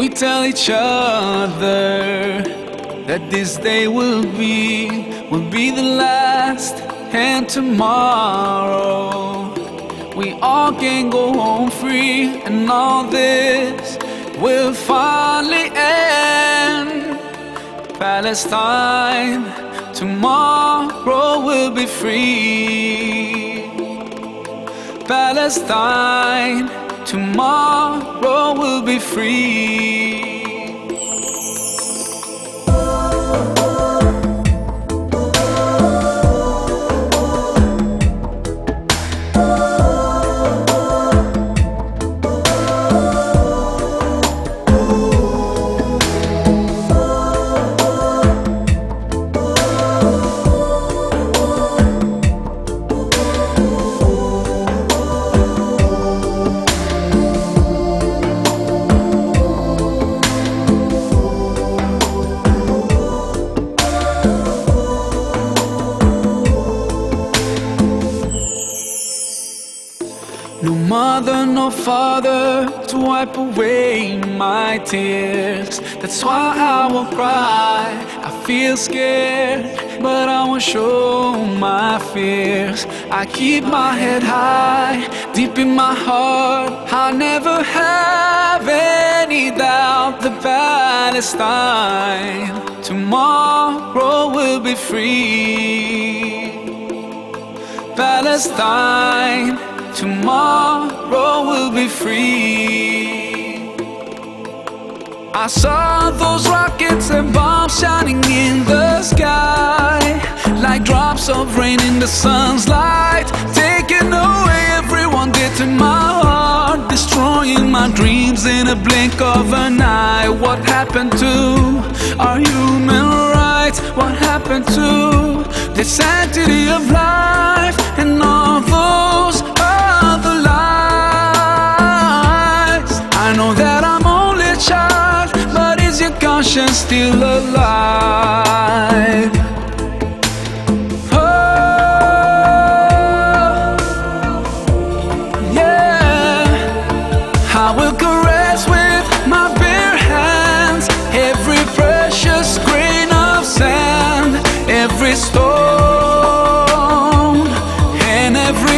we tell each other that this day will be the last, and tomorrow we all can go home free, and all this will finally end. Palestine, tomorrow will be free. Palestine, tomorrow will be free. No mother, no father to wipe away my tears. That's why I won't cry. I feel scared, but I won't show my fears. I keep my head high, deep in my heart. I never have any doubt that Palestine tomorrow will be free. Palestine, tomorrow will be free. I saw those rockets and bombs shining in the sky, like drops of rain in the sun's light, taking away everyone dear to my heart, destroying my dreams in a blink of an eye. What happened to our human rights? What happened to the sanctity of life and all those other lies? I know that I'm only a child, but is your conscience still alive? Oh, yeah. I will caress with my bare hands every precious grain of sand, every stone and every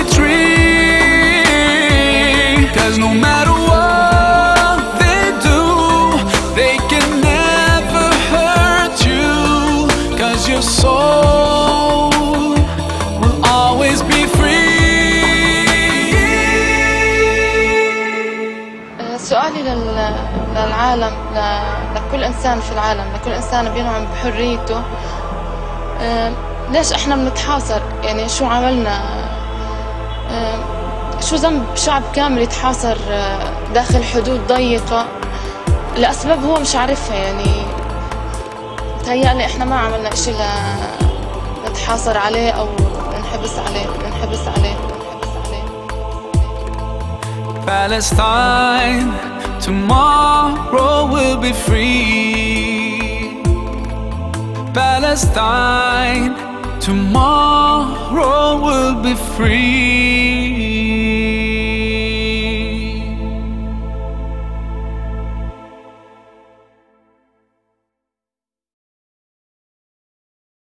tree. 'Cause no matter what they do, they can never hurt you, 'cause your soul will always be free. سؤالي للعالم، لكل إنسان في العالم، لكل إنسان بينعم بحريته، ليش إحنا بنتحاصر؟ يعني شو عملنا؟ شو ذنب شعب كامل يتحاصر داخل حدود ضيقة لأسباب هو مش عارفها؟ يعني متهيألي إحنا ما عملنا إشي نتحاصر عليه أو ننحبس عليه. Palestine, tomorrow will be free. Palestine, tomorrow will be free.